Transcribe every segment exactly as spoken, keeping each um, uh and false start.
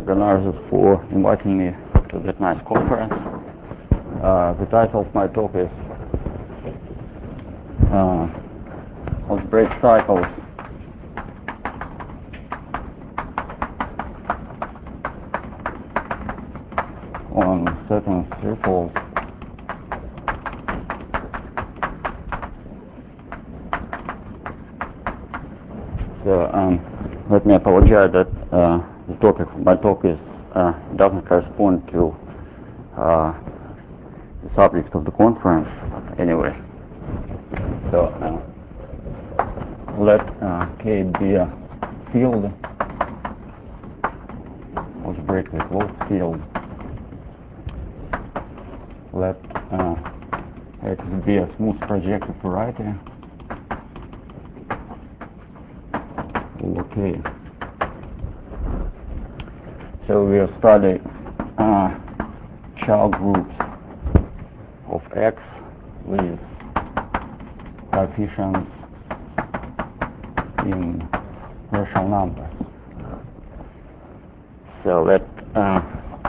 organizers, for inviting me to that nice conference. Uh, the title of my talk is uh, Algebraic Cycles on certain threefolds. So um, let me apologize that uh, the topic of my talk is uh, doesn't correspond to uh, the subject of the conference. But anyway, so uh, let uh, K be a field, algebraically closed field. Let uh, X be a smooth projective variety. Okay. So we'll study uh, child groups of X with coefficients in rational numbers. So let uh,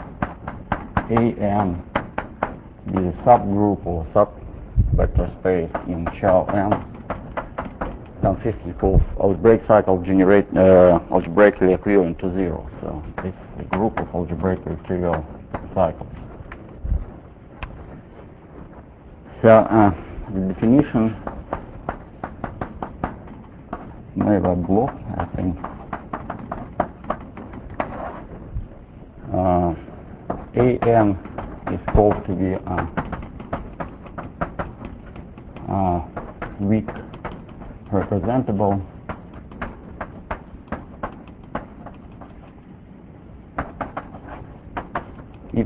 A M be the subgroup or sub-vector space in child M consisting of algebraic cycles generate uh, algebraically equivalent to zero. So this is a group of algebraically trivial cycles. So uh, the definition never block, I think. Uh, A M is called to be a uh, uh, weak representable if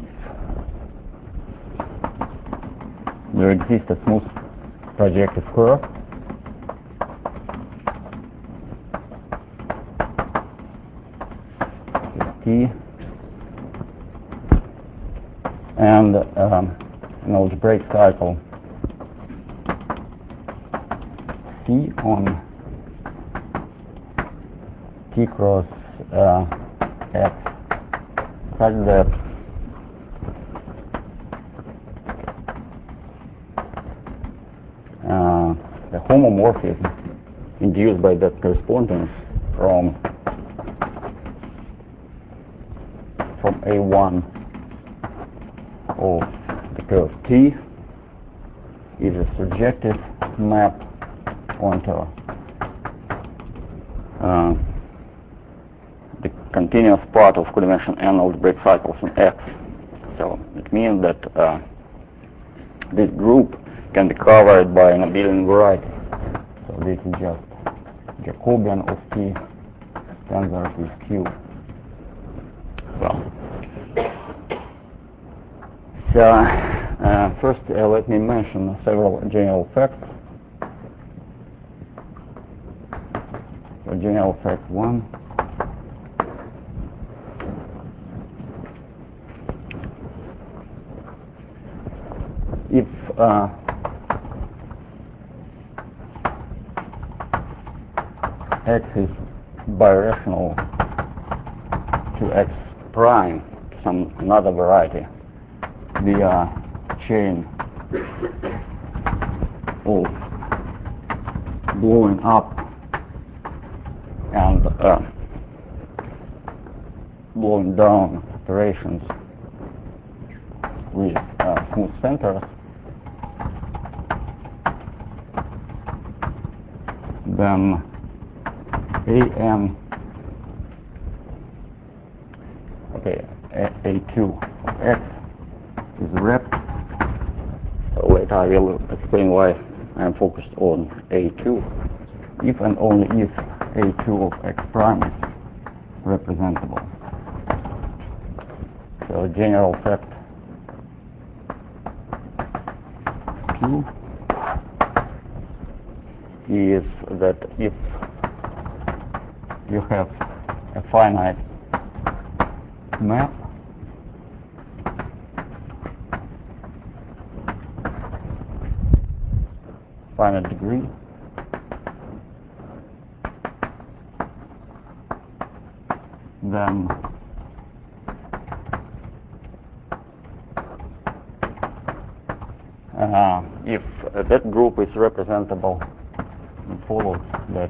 there exists a smooth projective curve T and um, an algebraic cycle C on T cross uh, X such that uh, the homomorphism induced by that correspondence from from A one of the curve T is a surjective map onto uh, the continuous part of codimension n algebraic cycles in X. So it means that uh, this group can be covered by an abelian variety. So this is just Jacobian of T tensor with Q. Well, so uh, first uh, let me mention several general facts. General fact one. If uh, X is birational to X prime, some another variety, via chain of blowing up and uh, blowing down operations with uh, smooth centers, then A M, okay, A two of X is rep. So later I will explain why I am focused on A two, if and only if A two of X prime is representable. So general fact two is that if you have a finite map finite degree, then uh, if uh, that group is representable, it follows that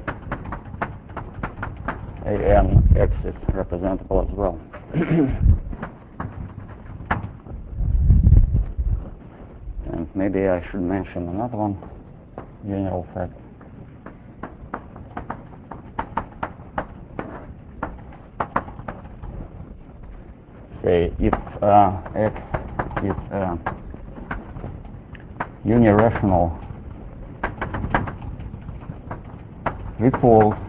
A N X is representable as well. And maybe I should mention another one, general fact. Say if uh, X is a unirational threefold,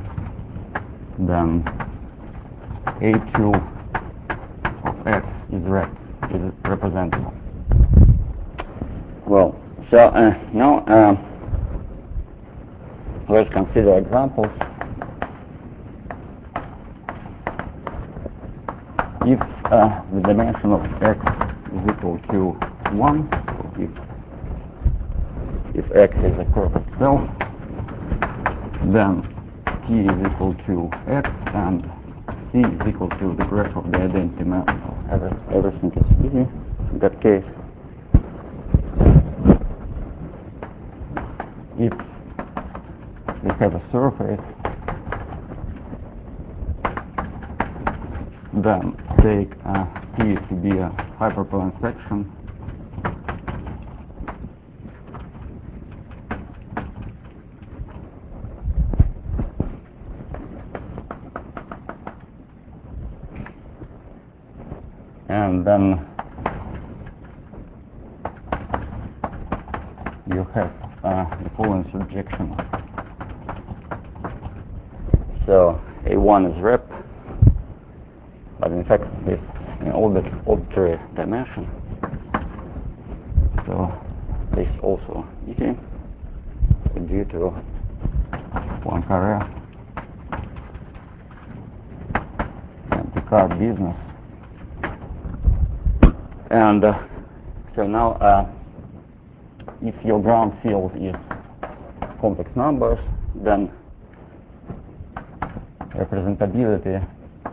then A two of X is, rep is representable. Well, so uh, now uh, let's consider examples. If uh, the dimension of X is equal to one, so if, if X is a curve itself, then T is equal to X and C is equal to the graph of the identity map. So every, everything is easy in that case. If we have a surface, then take uh, T to be a hyperplane section, and then you have uh, the following surjection. So A one is rep, but in fact with an arbitrary dimension. So this is also easy due to Poincare and Picard business. And uh, so now uh, if your ground field is complex numbers, then representability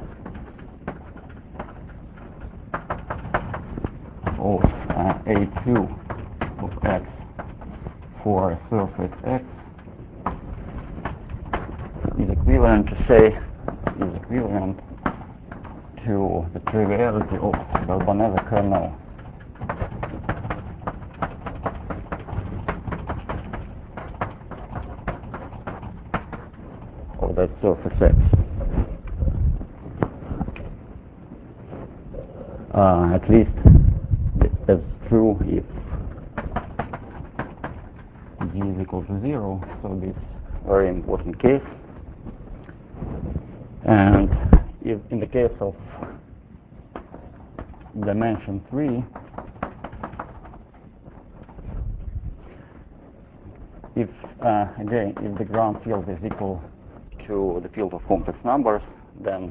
of uh, A two of X for a surface X is equivalent to say is equivalent to the triviality of the Albanese kernel of that surface X. Uh, at least that's true if G is equal to zero, so this is a very important case. And if in the case of dimension three, if uh, again if the ground field is equal to the field of complex numbers, then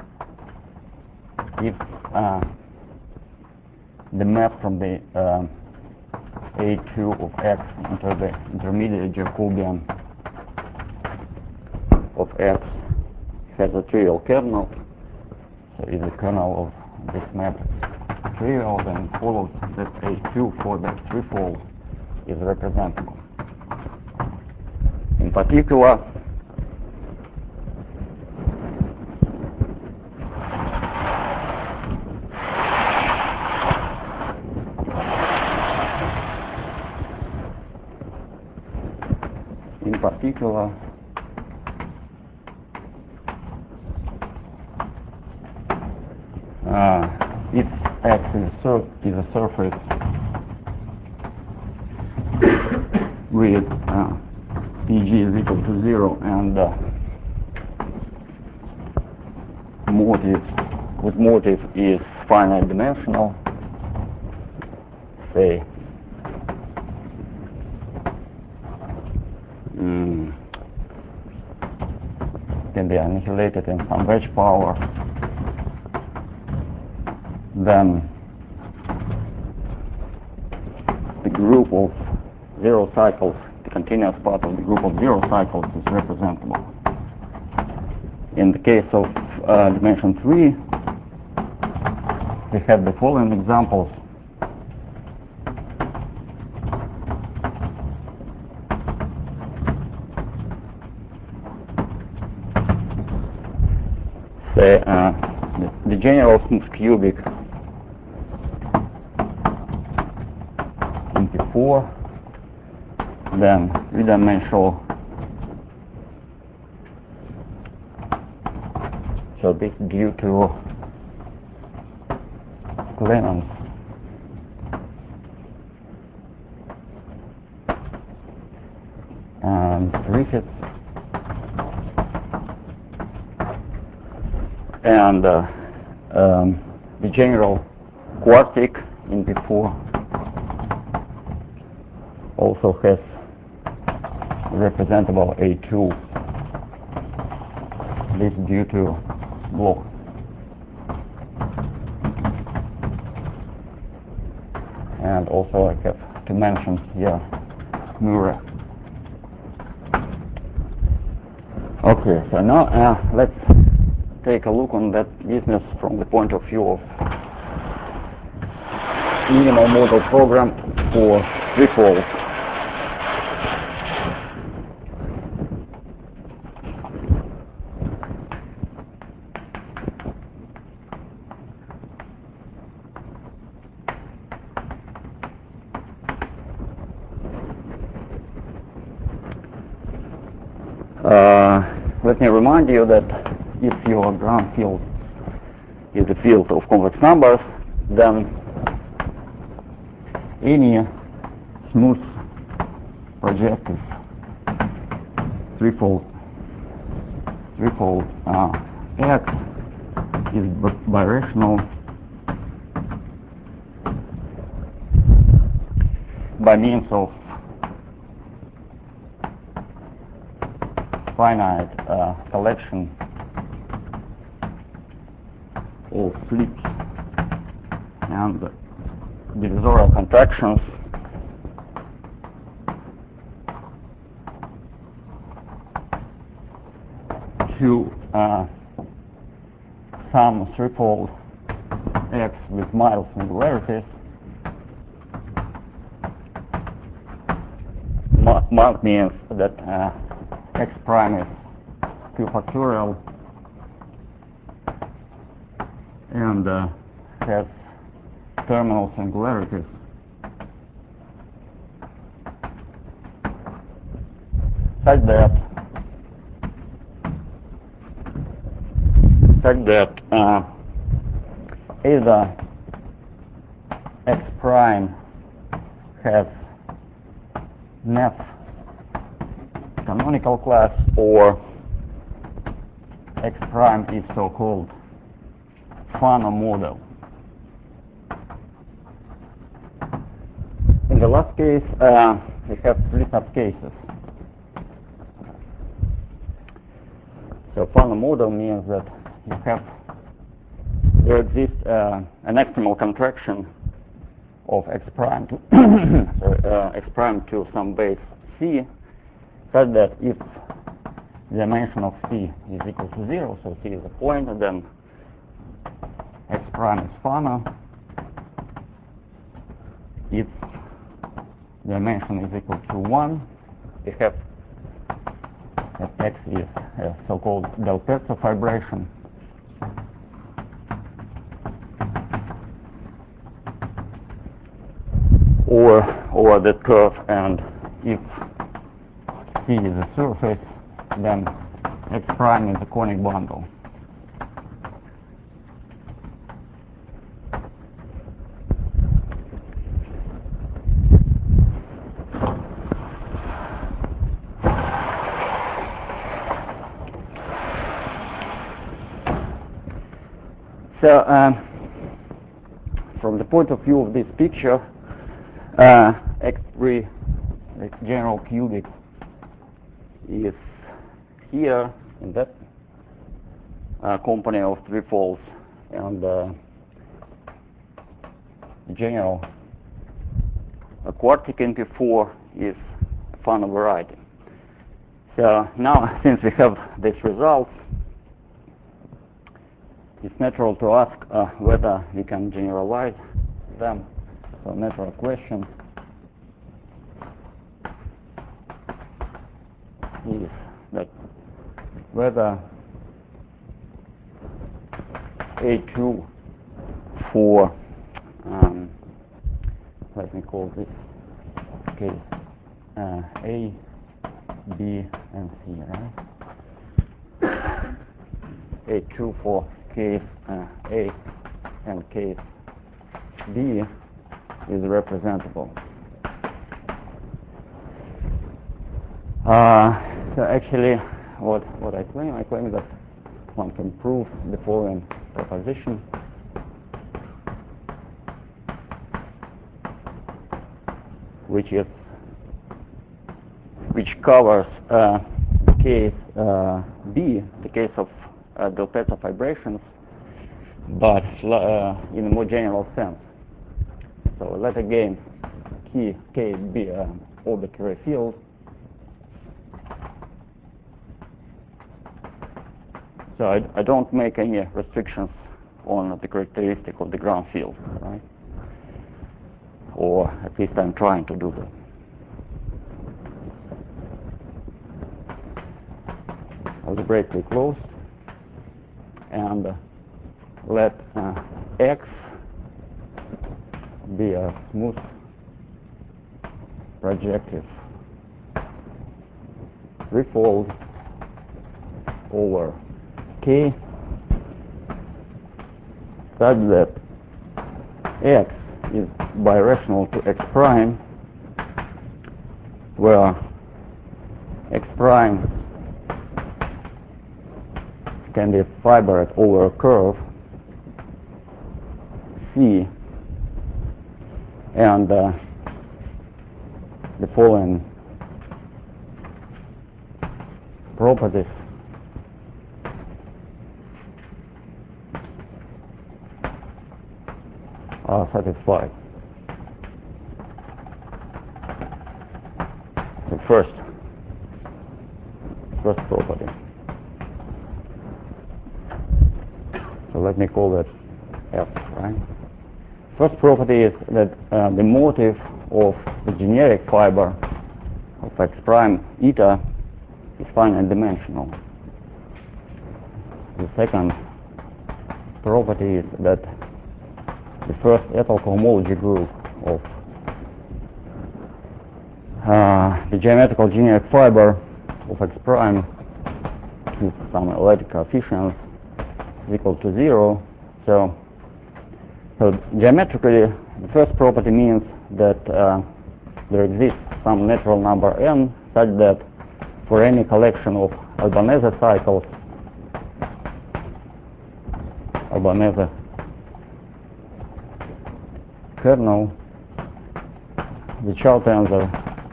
if uh, the map from the uh, A two of X into the intermediate Jacobian of X has a trivial kernel, so if the kernel of this map is trivial, then it follows that A two for that threefold is representable. In particular, in particular, uh, if X is a, sur is a surface with uh, P G is equal to zero and uh, motive with motive is finite dimensional, say mm, can be annihilated in some wedge power, then the group of zero cycles, the continuous part of the group of zero cycles is representable. In the case of uh, dimension three, we have the following examples. the general smooth cubic in P four, then three-dimensional. So this is due to Clemens and Griffiths, and uh, um, the general quartic in P four also has representable A two. This is due to Bloch. And also I have to mention here Murray. Okay, so now uh, let's take a look on that business from the point of view of minimal model program for threefold. Uh, let me remind you that if your ground field is a field of complex numbers, then any smooth projective threefold threefold uh, X is birational by means of finite uh, collection of flips and divisorial contractions to uh, some threefold X with mild singularities. Mild means that uh, X prime is Q factorial and uh, has terminal singularities. Such that such that uh, either X prime has Neff canonical class or X prime is so-called Fano model. In the last case, uh, we have three subcases. So Fano model means that you have there exists uh, an extremal contraction of X prime to sorry, uh, X prime to some base C, such that if the dimension of C is equal to zero, so C is a point, then X prime is Fano. If the dimension is equal to one, we have that X is a so-called Del Pezzo fibration. Or over that curve, and if C is a surface, then X prime is a conic bundle. So, um, from the point of view of this picture, uh, X three general cubic is here in that uh, company of threefolds, and uh, general uh, quartic in P four is Fano variety. So now, since we have these results, it's natural to ask uh, whether we can generalize them. So natural question is that whether A two for, um, let me call this case uh, A, B, and C, right? A two for case uh, A and case B is representable. Uh, so actually, what what I claim, I claim that one can prove the following proposition. Which is which covers uh, the case uh, B, the case of uh, delta fibrations, but uh, in a more general sense. So let again key case be an arbitrary field. So I, I don't make any restrictions on the characteristic of the ground field, right? Or at least I'm trying to do that. Algebraically closed, and uh, let uh, X be a smooth projective threefold over K such that X is birational to X prime, where X prime can be fibered over a curve C, and uh, the following properties are satisfied. The first, first property. So let me call that F, right? First property is that uh, the motive of the generic fiber of X prime eta is finite dimensional. The second property is that the first ethyl cohomology group of uh, the geometrical generic fiber of X prime with some analytic coefficients is equal to zero. So, so geometrically, the first property means that uh, there exists some natural number n such that for any collection of Albanese cycles, Albanese kernel, the Chow tensor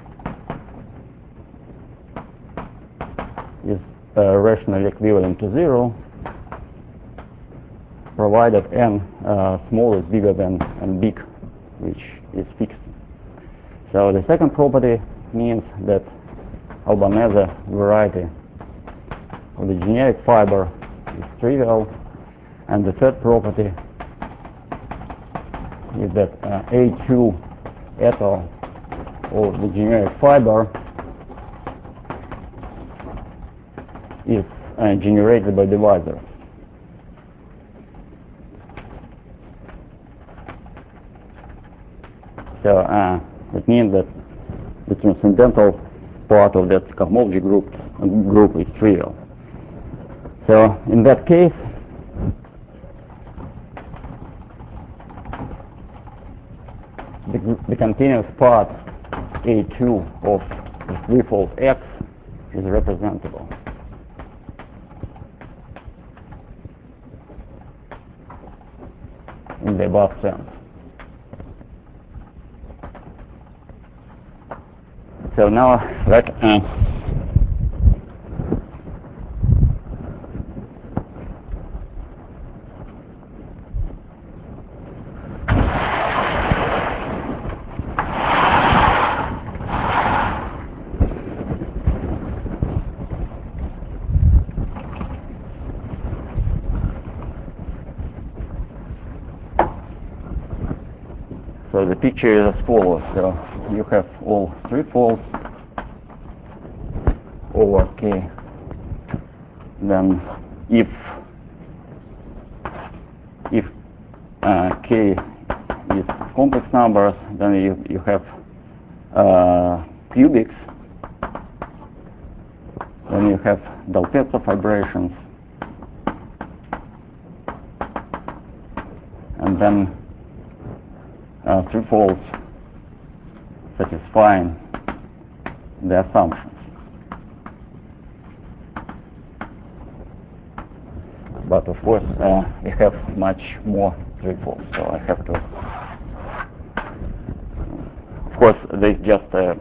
is uh, rationally equivalent to zero, provided n uh, small is bigger than n big, which is fixed. So the second property means that Albanese variety of the generic fiber is trivial, and the third property is that uh, A two ethyl of the generic fiber is uh, generated by divisors. So uh, it means that the transcendental part of that cohomology group uh, group is trivial. So in that case, the, the continuous part A two of the threefold X is representable. In the above sense. So now let uh, so the picture is as follows. So you have all three folds over K. Then if uh, k is complex numbers, then you, you have uh, cubics, then you have Del-Pezzo fibrations, and then uh, three-folds satisfying the assumptions. But of course, uh, we have much more three-folds, so I have to. Of course, there's just a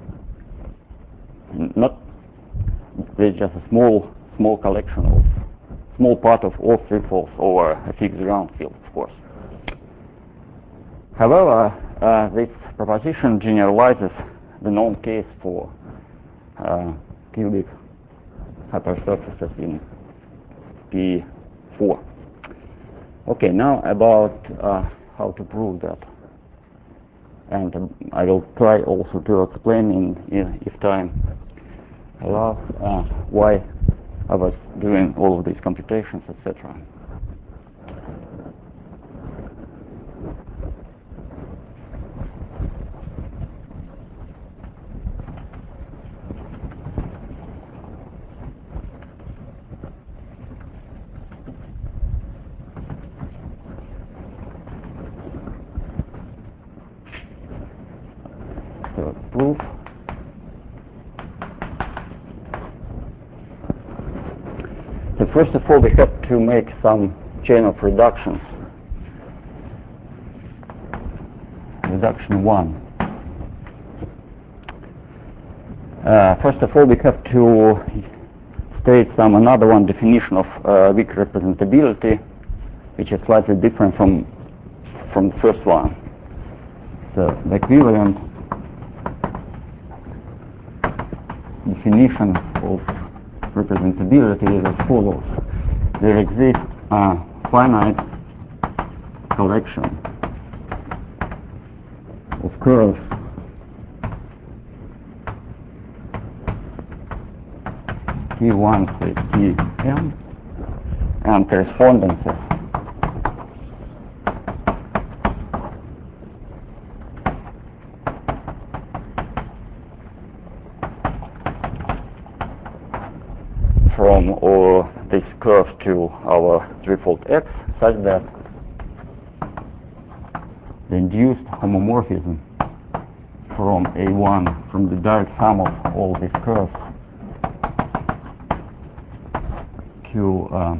not there's just a small small collection of small part of all three-folds over a fixed ground field, of course. However, uh, this proposition generalizes the known case for uh, cubic hypersurfaces in P four. Okay, now about uh, how to prove that, and um, I will try also to explain in, in if time allows uh, why I was doing all of these computations, et cetera. So proof. So first of all, we have to make some chain of reductions. Reduction one. Uh, first of all, we have to state some another one definition of uh, weak representability, which is slightly different from from the first one. So the equivalent definition of representability is as follows. There exists a finite collection of curves T one plus Tm and correspondences from or this curve to our threefold x such that the induced homomorphism from A one, from the direct sum of all these curves to uh,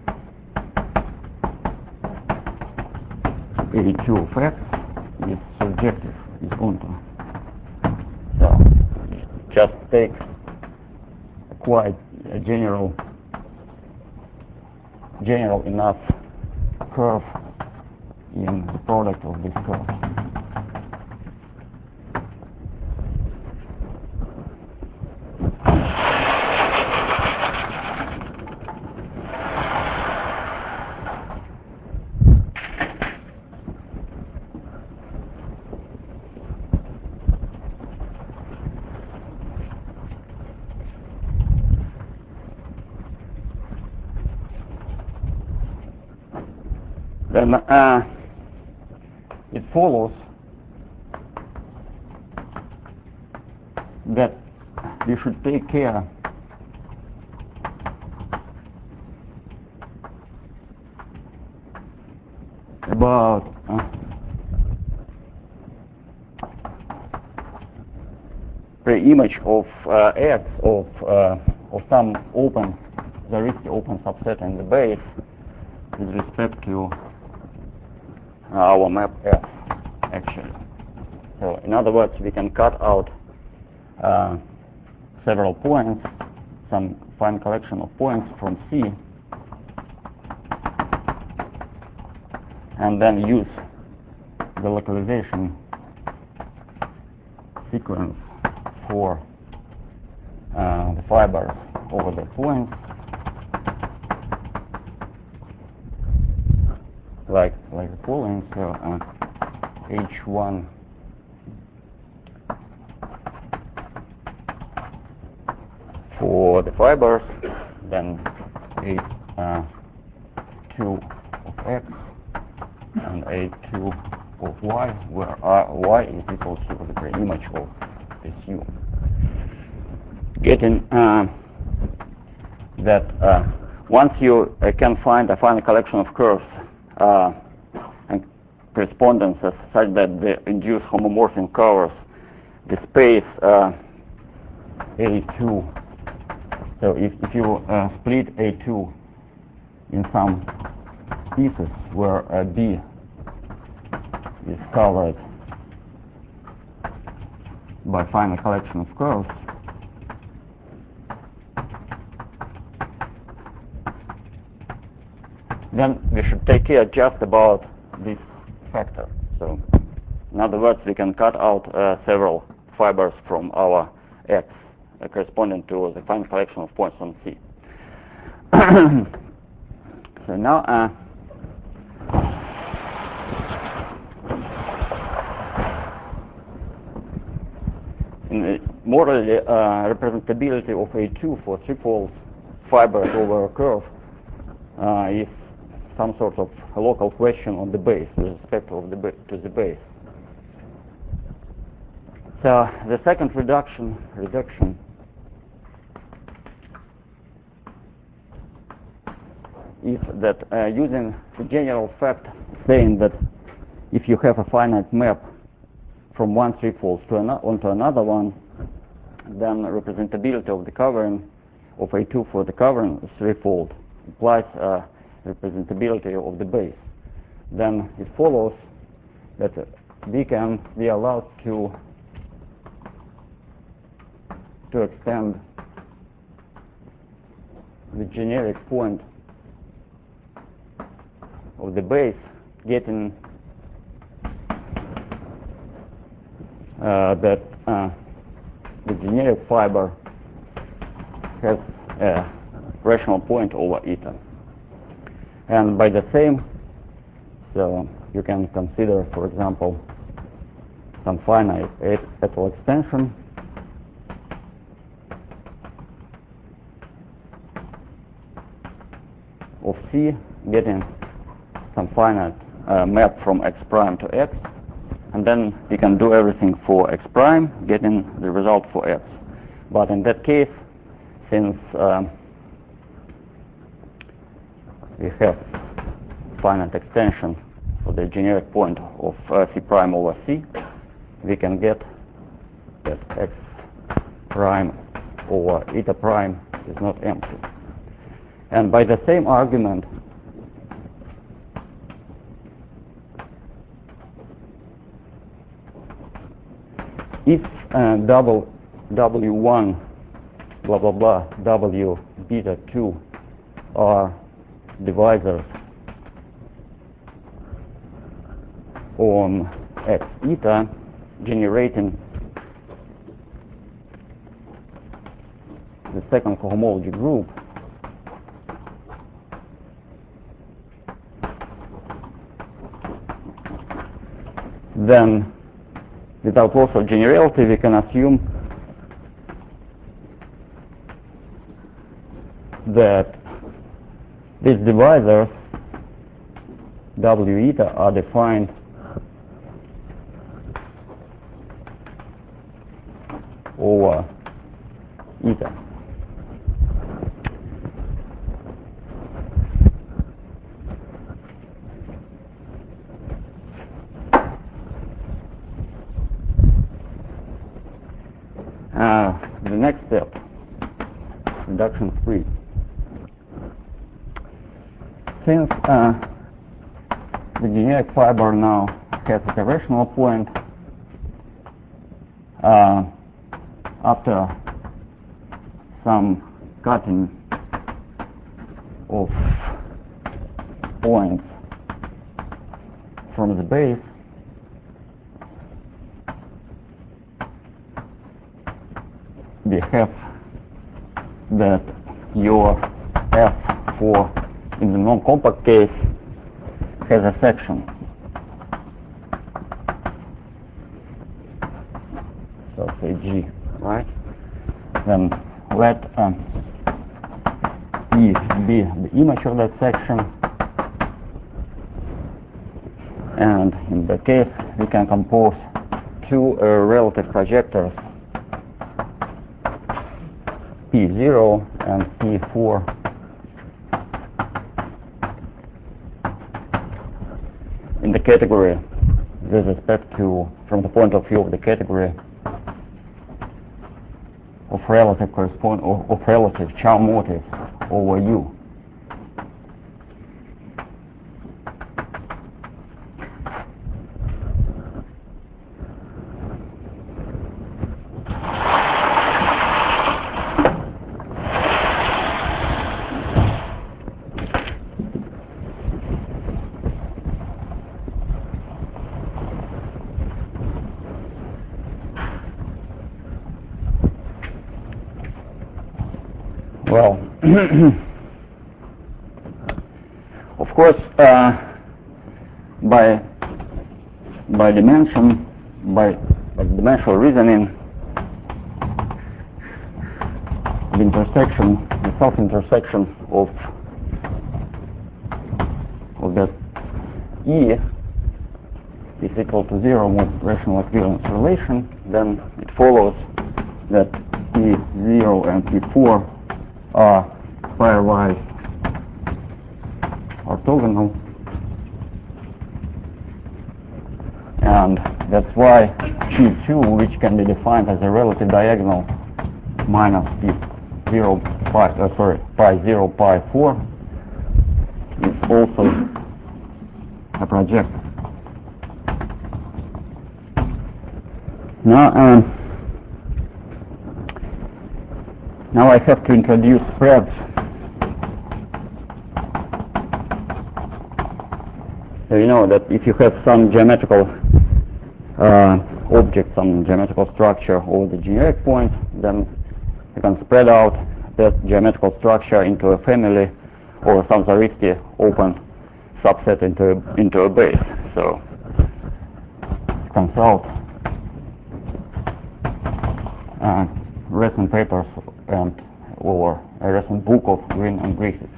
A two of x is surjective, is onto. So just take a quite a general general enough curve in the product of these curves. Then uh, it follows that you should take care about uh, the image of uh, X of uh, of some open, there is the open subset in the base with respect to our map F, actually. So in other words, we can cut out uh, several points, some fine collection of points from C, and then use the localization sequence for uh, the fibers over the points, like like the following. So uh, H one for the fibers, then H two of X, and A two of y, where R, y is equal to the pre-image of S U. Getting uh, that uh, once you uh, can find a finite collection of curves uh, and correspondences such that the induced homomorphism covers the space uh, A two. So if, if you uh, split A two in some pieces where uh, B is covered by finite collection of curves, then we should take care just about this factor. So in other words, we can cut out uh, several fibers from our X uh, corresponding to the finite collection of points on C. So now uh, in the model uh, representability of A two for threefold fibers over a curve uh, is some sort of a local question on the base with respect of the ba to the base. So the second reduction reduction is that uh, using the general fact saying that if you have a finite map from one threefold to an onto another one, then representability of the covering of A two for the covering threefold implies uh, representability of the base. Then it follows that we can be allowed to to extend the generic point of the base, getting uh, that uh, the generic fiber has a rational point over eta. And by the same, so you can consider, for example, some finite Etel extension of C, getting some finite uh, map from X prime to X, and then we can do everything for X prime, getting the result for X. But in that case, since um, we have finite extension for the generic point of uh, C prime over C, we can get that X prime over eta prime is not empty. And by the same argument, if uh, double W one blah blah blah W beta two are divisors on X eta, generating the second cohomology group, then without loss of generality we can assume that these divisors W eta are defined over eta. Uh, the next step, reduction three. Since uh, the generic fiber now has a rational point, uh, after some cutting of points from the base, we have that your F for in the non-compact case has a section. So say G, right? Then let um, E be the image of that section, And in that case, we can compose two uh, relative projectors, P zero and P four, in the category with respect to, from the point of view of the category of relative correspond of, of relative charm motives over U. Well, of course, uh, by by dimension, by, by dimensional reasoning, the intersection, the self-intersection of of that E is equal to zero with rational equivalence relation, then it follows that P zero and P four are pairwise orthogonal, and that's why P two, which can be defined as a relative diagonal minus P zero pi, uh, sorry, pi zero pi four, is also a projector. Now, um, now I have to introduce spreads. So you know that if you have some geometrical uh, object, some geometrical structure over the generic point, then you can spread out that geometrical structure into a family or some Zariski open subset into a, into a base. So consult uh, recent papers and or a recent book of Green and Griffiths.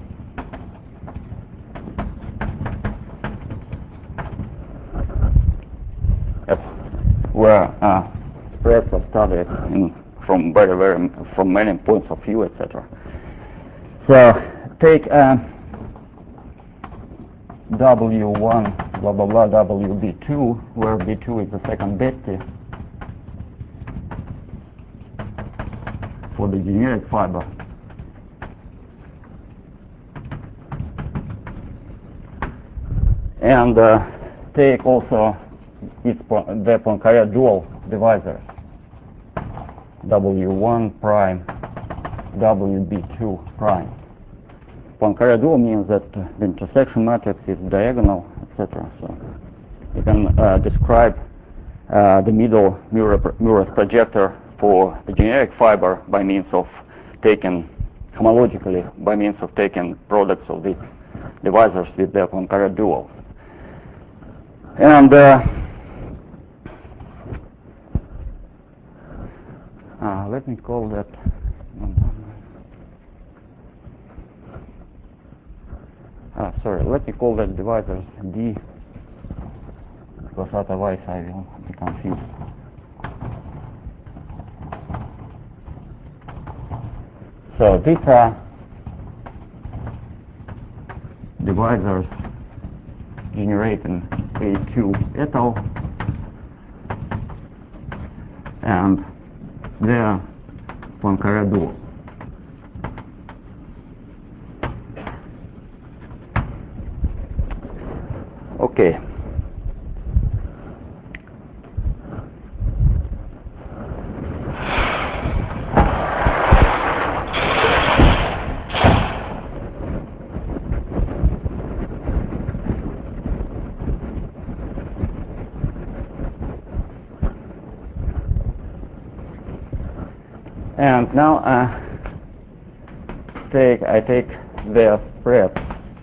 Yes, where uh, spreads are studied in, from very very from many points of view, et cetera. So take uh, W one blah blah blah W B two, where B two is the second Betti for the generic fiber. And uh, take also its the Poincare dual divisors, W one prime, W B two prime. Poincare dual means that the intersection matrix is diagonal, et cetera. So you can uh, describe uh, the middle Murat projector for the generic fiber by means of taking homologically by means of taking products of these divisors with their Poincare dual. And uh, uh, let me call that uh, sorry, let me call that divisors D, because otherwise I will be confused. So these are divisors generating A two et al. And their Poincare dual. Okay. And now uh, take I take their spread.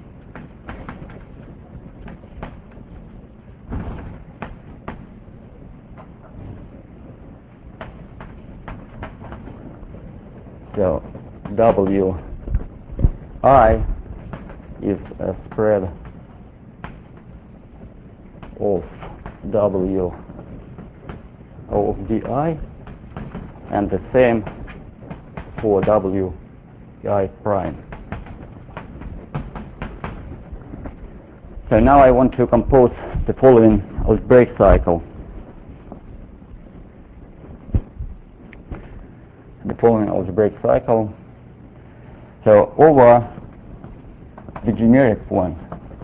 So W I is a spread of W of di, and the same for W I prime. So now I want to compose the following algebraic cycle. The following algebraic cycle. So over the generic point,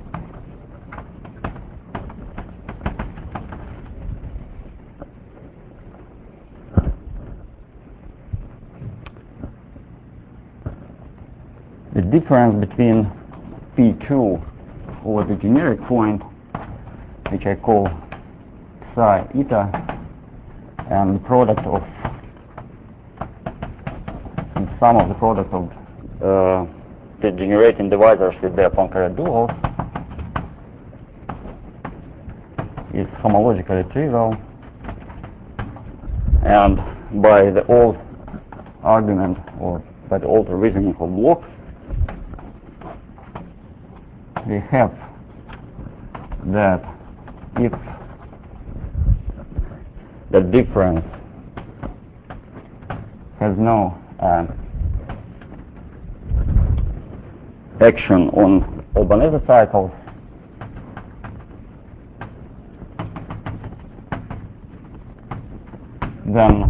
the difference between P two over the generic point, which I call psi eta, and the product of and sum of the product of uh, the generating divisors with their Poincare duals is homologically trivial, and by the old argument or by the old reasoning of blocks, we have that if the difference has no uh, action on Albanese cycles, then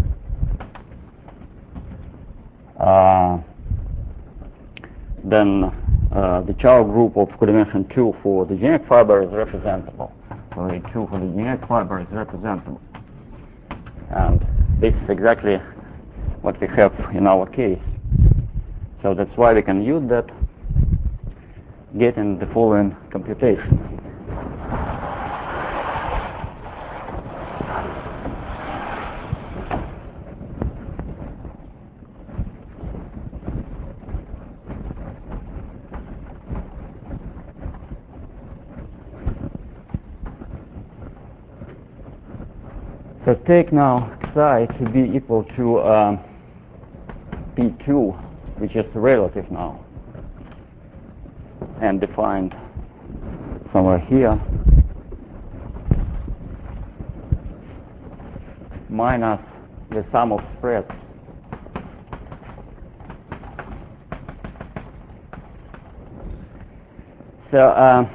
uh, then uh, the Chow group of codimension two for the generic fiber is representable. So the two for the generic fiber is representable, and this is exactly what we have in our case. So that's why we can use that, getting the following computation. So take now psi to be equal to um, P two, which is relative now, and defined somewhere here, minus the sum of spreads so uh,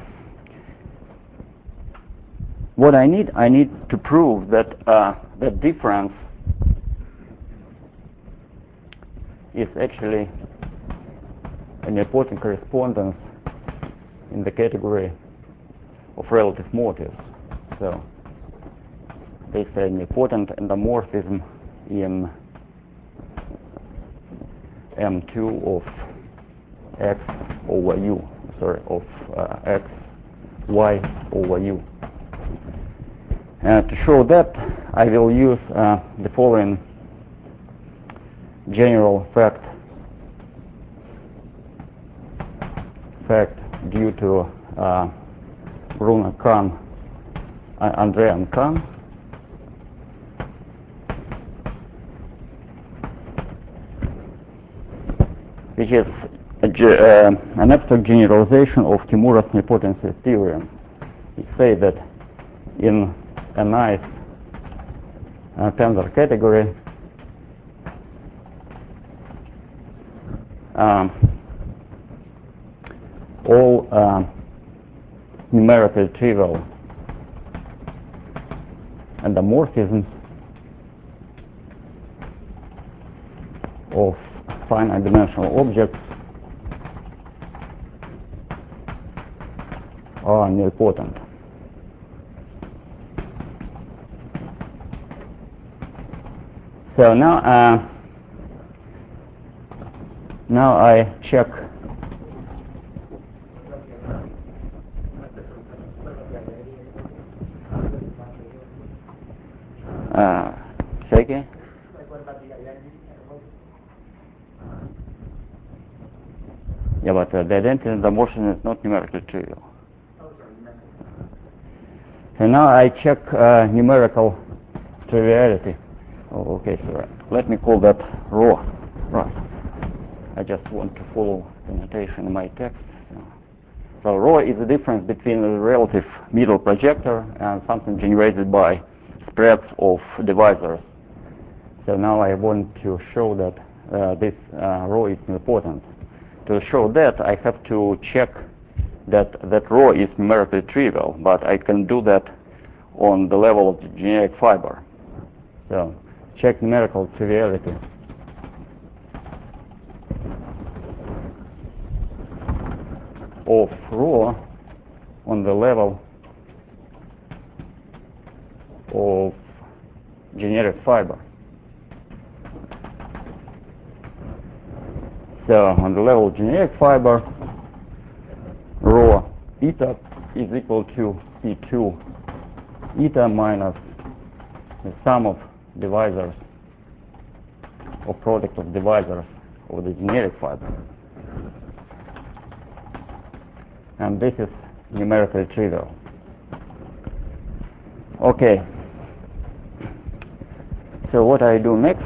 what I need, I need to prove that uh, the difference is actually an nilpotent correspondence in the category of relative motives. So they say nilpotent endomorphism in M two of X over U, sorry, of uh, X, Y over U. And to show that, I will use uh, the following general fact fact due to uh, Bruno Kahn, uh, Andre and Kahn, which is a, uh, an abstract generalization of Kimura's nilpotency theorem. We say that in a nice uh, tensor category, um, all uh, numerically trivial endomorphisms of finite dimensional objects are nilpotent. So now, uh, now I check uh, say again? Yeah, but uh, the identity of the motion is not numerically trivial. So now I check uh, numerical triviality. Oh, okay, so let me call that rho. Right. I just want to follow the notation in my text. So So rho is the difference between the relative middle projector and something generated by spreads of divisors. So now I want to show that uh, this uh, rho is important. To show that, I have to check that that rho is numerically trivial, but I can do that on the level of the generic fiber. So check numerical triviality. Of rho on the level of generic fiber. So on the level of generic fiber, rho eta is equal to P two eta minus the sum of divisors or product of divisors of the generic fiber. And this is numerically trivial. Okay. So what I do next?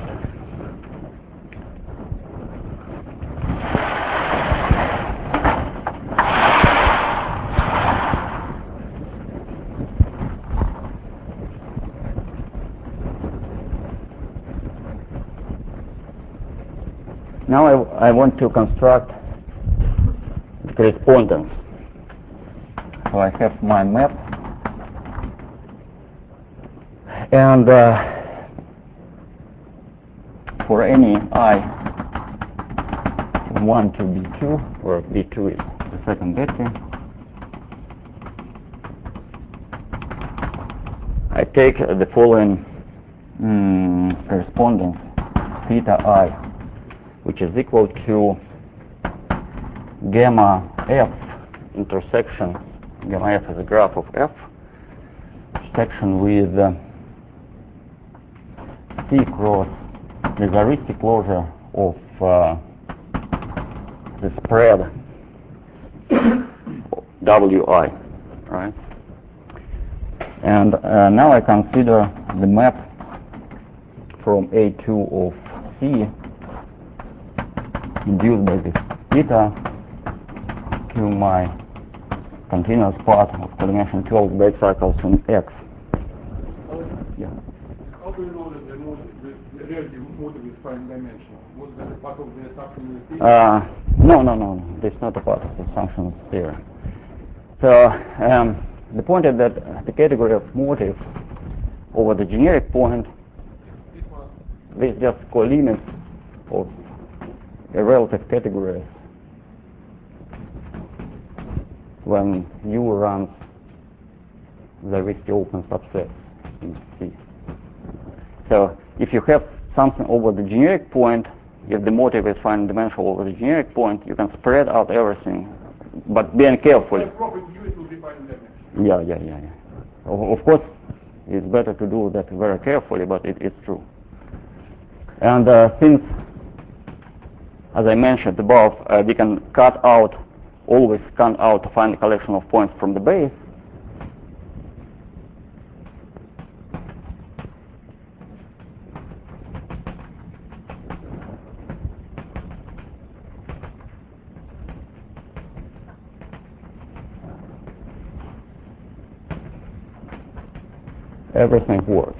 Now I, I want to construct the correspondence. So I have my map, and uh, for any I from one to B two, where B two is the second vector, I take uh, the following um, correspondence theta I, which is equal to gamma F intersection. Gamma F is a graph of F section with uh, C cross the heuristic closure of uh, the spread W I, right? And uh, now I consider the map from A two of C induced by this theta to my continuous part of coordination twelve break cycles in X. Yeah. How do you know that the, mode, the, the relative motive is prime dimensional? Was that a part of the assumption in the theory? Uh, no, no, no, no. This is not a part of the assumption theory. So um, the point is that the category of motive over the generic point, this just co-limits of a relative category when U runs the risky open subset in C. So if you have something over the generic point, if the motive is finite dimensional over the generic point, you can spread out everything, but being careful. Yeah, yeah, yeah, yeah. Of, of course, it's better to do that very carefully, but it, it's true. And uh, since, as I mentioned above, uh, we can cut out, always cut out to find a collection of points from the base, everything works.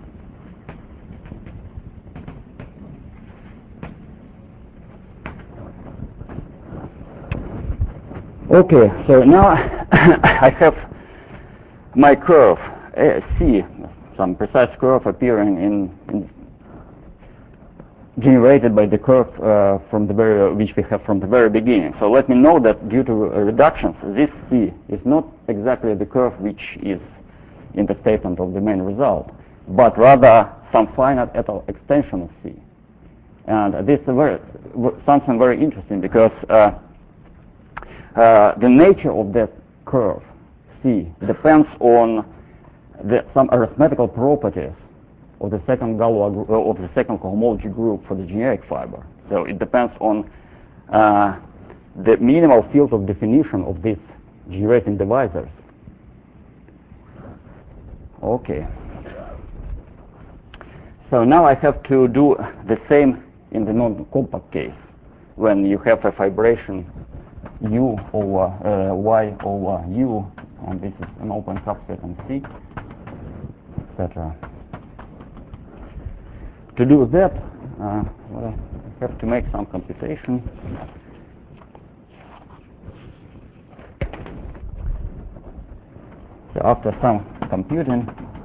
Okay, so now I have my curve, uh, C, some precise curve appearing in, in generated by the curve uh, from the very, which we have from the very beginning. So let me know that due to uh, reductions, this C is not exactly the curve which is in the statement of the main result, but rather some finite Etal extension of C. And this is very, something very interesting because uh, uh, the nature of that curve C depends on the, some arithmetical properties of the second Galois of the second cohomology group for the generic fiber. So it depends on uh, the minimal field of definition of these generating divisors. Okay. So now I have to do the same in the non-compact case when you have a fibration u over uh, y over u, and this is an open subset on C, et cetera. To do that, uh, well, I have to make some computation. So after some computing,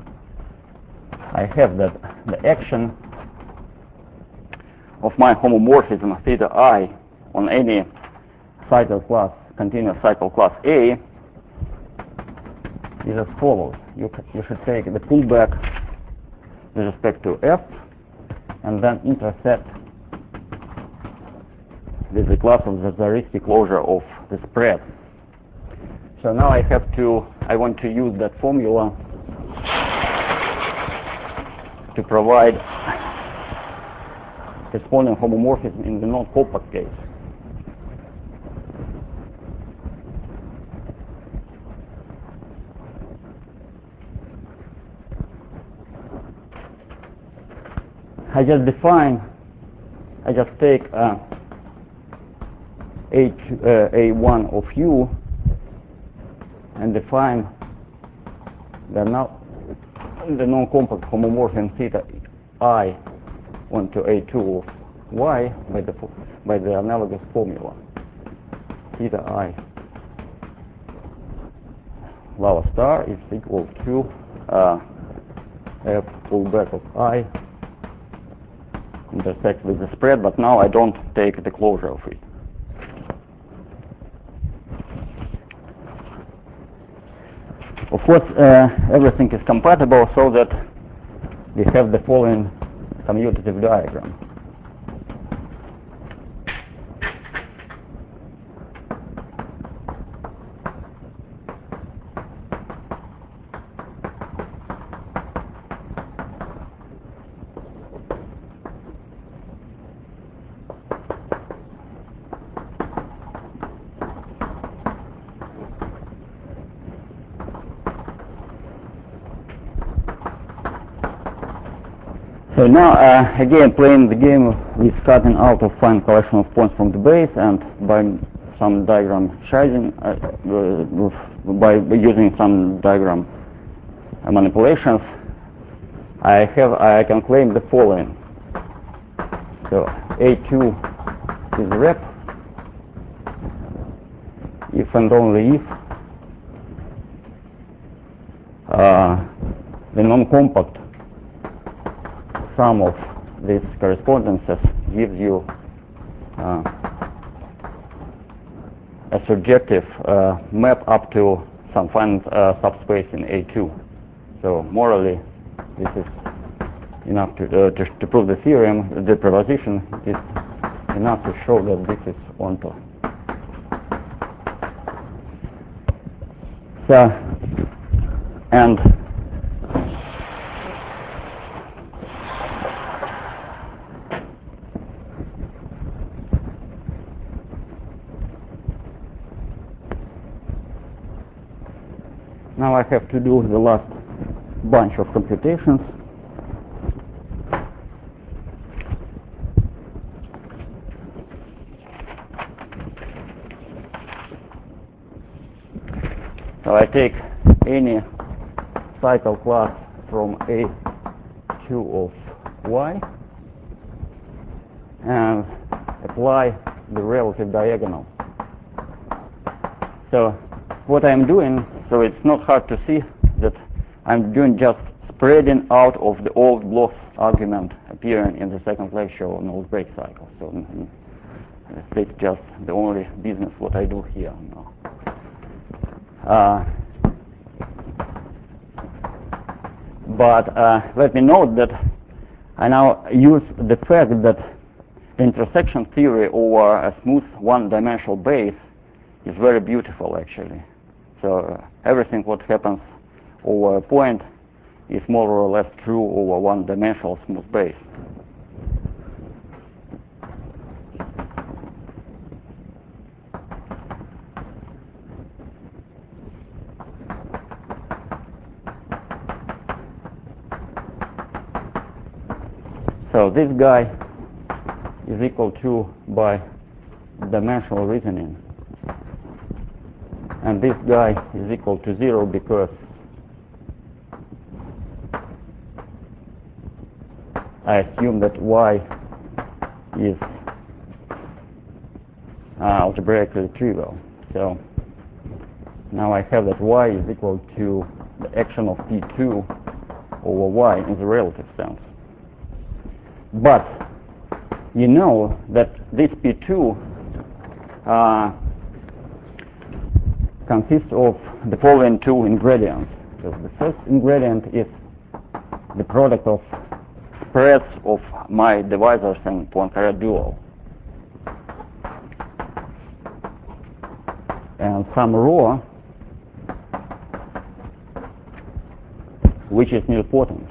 I have that the action of my homomorphism theta I on any cycle class, continuous cycle class A, is as follows. You, you should take the pullback with respect to F and then intersect with the class of the Zariski closure of the spread. So now I have to, I want to use that formula to provide corresponding homomorphism in the non-compact case. I just define, I just take uh, H, uh, A one of U and define the, no, the non-compact homomorphism theta I onto A two of Y by the, by the analogous formula. Theta I Lava star is equal to uh, F pullback of I intersect with the spread, but now I don't take the closure of it. Of course, uh, everything is compatible so that we have the following commutative diagram. So now, uh, again, playing the game with cutting out of fine collection of points from the base, and by some diagram shading, uh, uh, by using some diagram uh, manipulations, I have I can claim the following. So A two is rep if and only if uh, the non-compact sum of these correspondences gives you uh, a surjective uh, map up to some finite uh, subspace in A two. So morally, this is enough to, uh, to, to prove the theorem. The proposition is enough to show that this is onto. So, and now I have to do the last bunch of computations. So I take any cycle class from A two of Y and apply the relative diagonal. So what I'm doing, so it's not hard to see that I'm doing just spreading out of the old Bloch's argument appearing in the second lecture on Knowles break cycle. So mm, it's just the only business what I do here now. Uh, but uh, let me note that I now use the fact that the intersection theory over a smooth one-dimensional base is very beautiful, actually. So uh, everything what happens over a point is more or less true over one-dimensional smooth base. So this guy is equal to, by dimensional reasoning, and this guy is equal to zero because I assume that y is uh, algebraically trivial. So now I have that y is equal to the action of P two over y in the relative sense. But you know that this P two uh, consists of the following two ingredients. So the first ingredient is the product of spreads of my divisors and Poincare dual, and some rho which is nilpotent.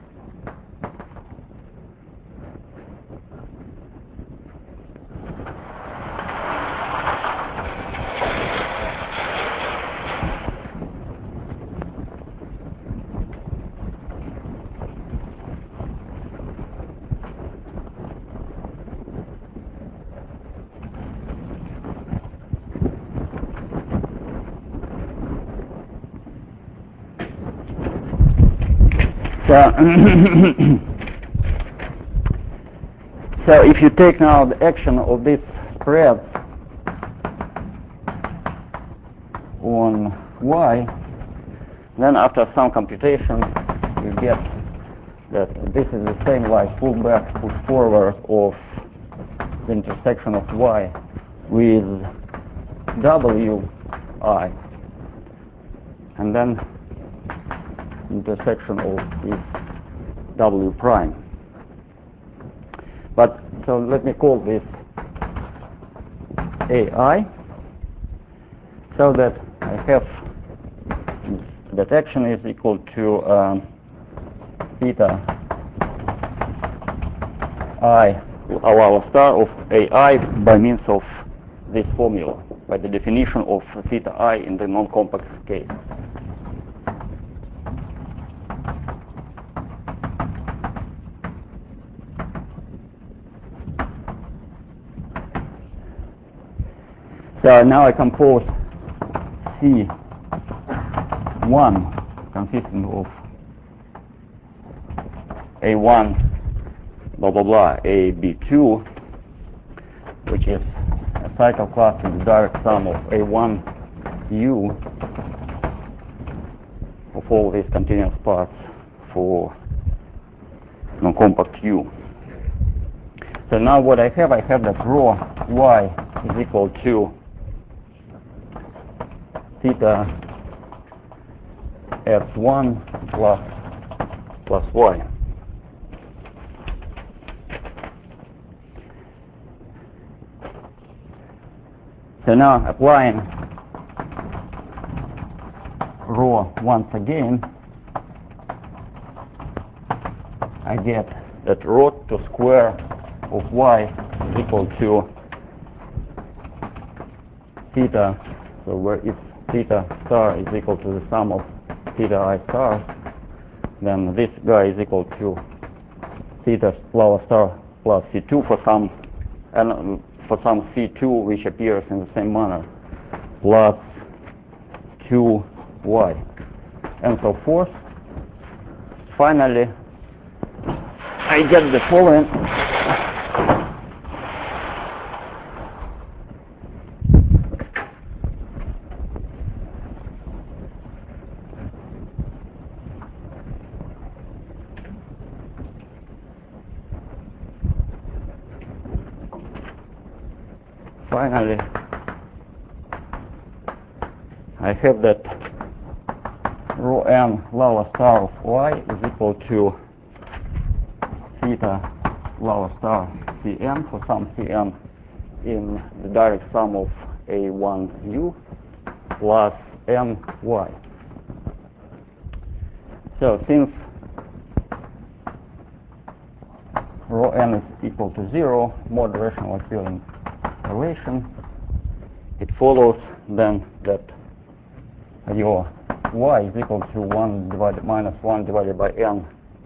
So, so if you take now the action of this spread on y, then after some computation you get that this is the same like pull back, push forward of the intersection of y with wi, and then intersection of this w prime. But so let me call this A I, so that I have that action is equal to um, theta I allow star of A I by means of this formula, by the definition of theta I in the non-compact case. So now I compose C one consisting of A one blah blah blah A B two, which is a cycle class in the direct sum of A one U of all these continuous parts for non-compact U. So now what I have, I have that rho y is equal to theta x one plus plus y. So now applying rho once again, I get that rho to square of y is equal to theta, so where if theta star is equal to the sum of theta I star, then this guy is equal to theta flower star plus C two for some and for some C two which appears in the same manner, plus two y, and so forth. Finally, I get the following. Finally, I have that rho n Lambda star of y is equal to theta Lambda star Cn for some Cn in the direct sum of A one U plus ny. So since rho n is equal to zero, mod rational appealing relation, it follows then that your y is equal to one divided minus one divided by n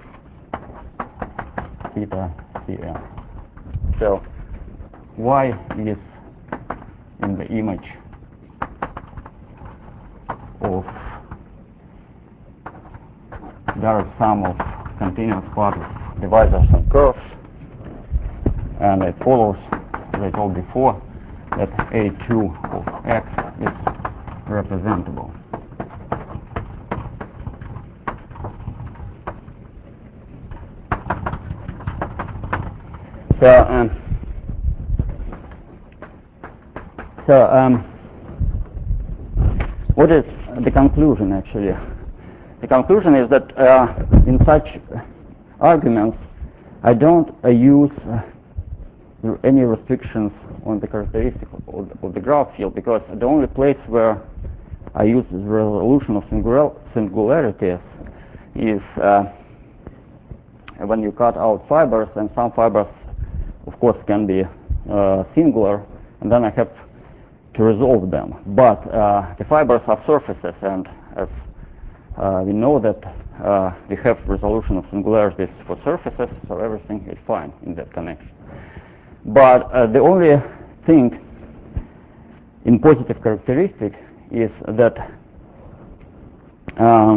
theta Cn. So y is in the image of direct sum of continuous part of divisors and curves, and it follows, as I told before, that A two of x is representable. So, um, so um, what is the conclusion actually? The conclusion is that uh, in such arguments, I don't uh, use uh, any restrictions on the characteristic of, of the graph field, because the only place where I use the resolution of singular singularities is uh, when you cut out fibers, and some fibers of course can be uh, singular, and then I have to resolve them. But uh, the fibers are surfaces, and as uh, we know that uh, we have resolution of singularities for surfaces, so everything is fine in that connection. But uh, the only thing in positive characteristic is that uh,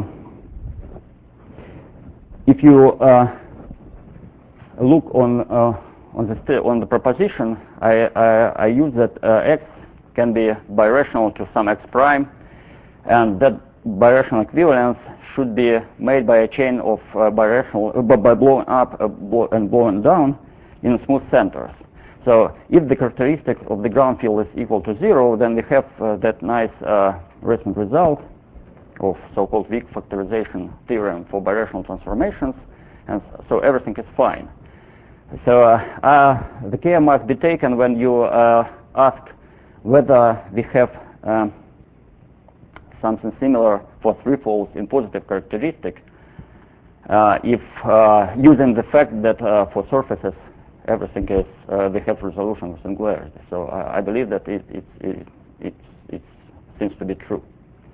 if you uh, look on uh, on the st on the proposition, I, I, I use that uh, x can be birational to some x prime, and that birational equivalence should be made by a chain of uh, birational uh, by blowing up uh, blow and blowing down in smooth centers. So if the characteristic of the ground field is equal to zero, then we have uh, that nice uh, recent result of so-called weak factorization theorem for birational transformations, and so everything is fine. So uh, uh, the care must be taken when you uh, ask whether we have um, something similar for three-folds in positive characteristic, uh, if uh, using the fact that uh, for surfaces everything is uh, they have resolution of singularity. So uh, I believe that it it, it it it seems to be true.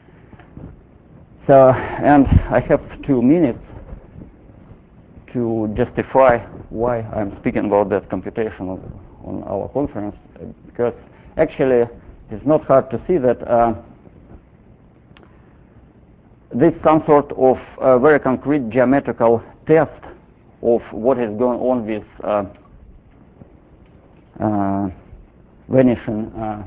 So, and I have two minutes to justify why I'm speaking about that computation of, on our conference, because actually it's not hard to see that uh, this is some sort of uh, very concrete geometrical test of what is going on with uh, uh, vanishing uh,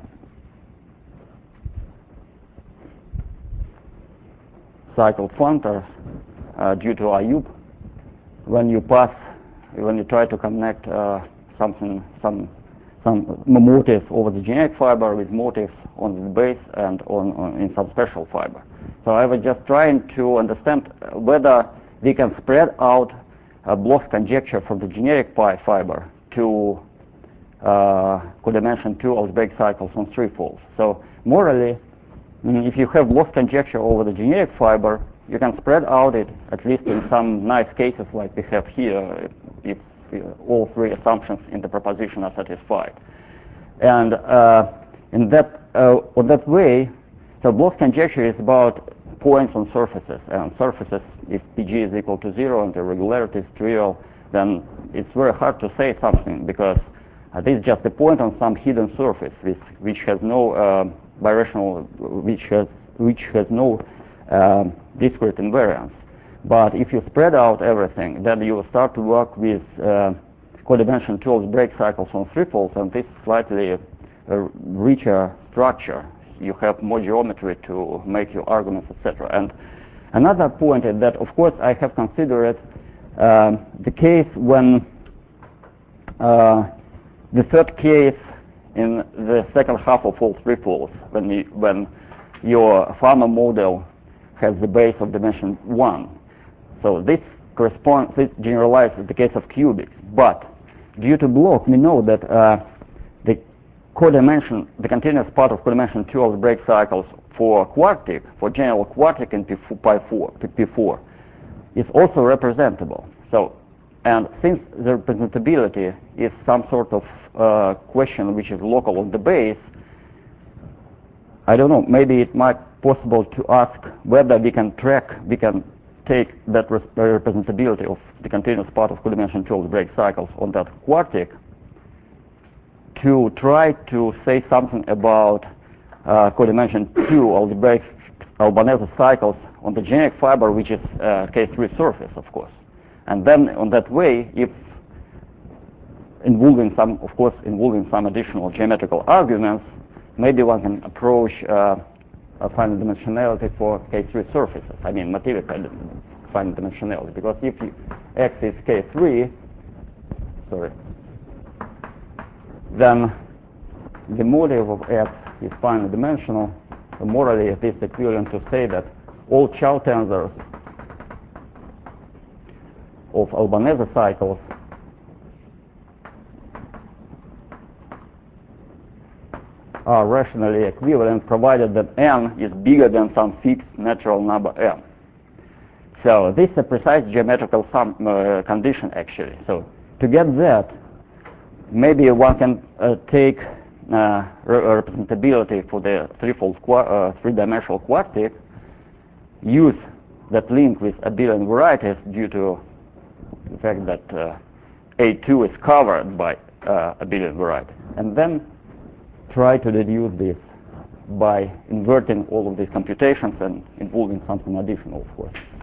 cycled functors uh, due to Ayub. When you pass, when you try to connect uh, something, some some motifs over the generic fiber with motifs on the base and on, on in some special fiber. So I was just trying to understand whether we can spread out a Bloch's conjecture from the generic pi fiber to uh, codimension two algebraic cycles on three folds. So morally, if you have Bloch's conjecture over the generic fiber, you can spread out it, at least in some nice cases like we have here, if, if all three assumptions in the proposition are satisfied. And uh, in that, uh, on that way, so Bloch's conjecture is about points on surfaces, and surfaces, if P G is equal to zero and the regularity is trivial, then it's very hard to say something, because uh, this is just a point on some hidden surface which, which has no uh, birational, which has which has no um, discrete invariance. But if you spread out everything, then you start to work with uh, codimension two algebraic cycles on three folds, and this slightly uh, richer structure. You have more geometry to make your arguments, et cetera. And another point is that, of course, I have considered um, the case when uh, the third case in the second half of all three folds, when you, when your Farmer model has the base of dimension one. So this corresponds, this generalizes the case of cubics. But due to Bloch, we know that uh, the codimension, the continuous part of codimension two algebraic cycles for quartic, for general quartic in P four, is also representable. So, and since the representability is some sort of uh, question which is local on the base, I don't know, maybe it might be possible to ask whether we can track, we can take that representability of the continuous part of codimension two algebraic cycles on that quartic to try to say something about uh, codimension two algebraic Albanese cycles on the generic fiber, which is uh, K three surface, of course. And then on that way, if involving some, of course, involving some additional geometrical arguments, maybe one can approach uh, a finite dimensionality for K three surfaces. I mean, material finite dimensionality, because if you, X is K three, sorry, then the motive of X is finite dimensional. So morally, it is equivalent to say that all Chow tensors of Albanese cycles are rationally equivalent, provided that n is bigger than some fixed natural number m. So this is a precise geometrical sum, uh, condition, actually. So to get that, maybe one can uh, take uh, re representability for the threefold qua uh, three-dimensional quartic, use that link with abelian varieties due to the fact that uh, A two is covered by uh, abelian variety, and then try to deduce this by inverting all of these computations and involving something additional, of course.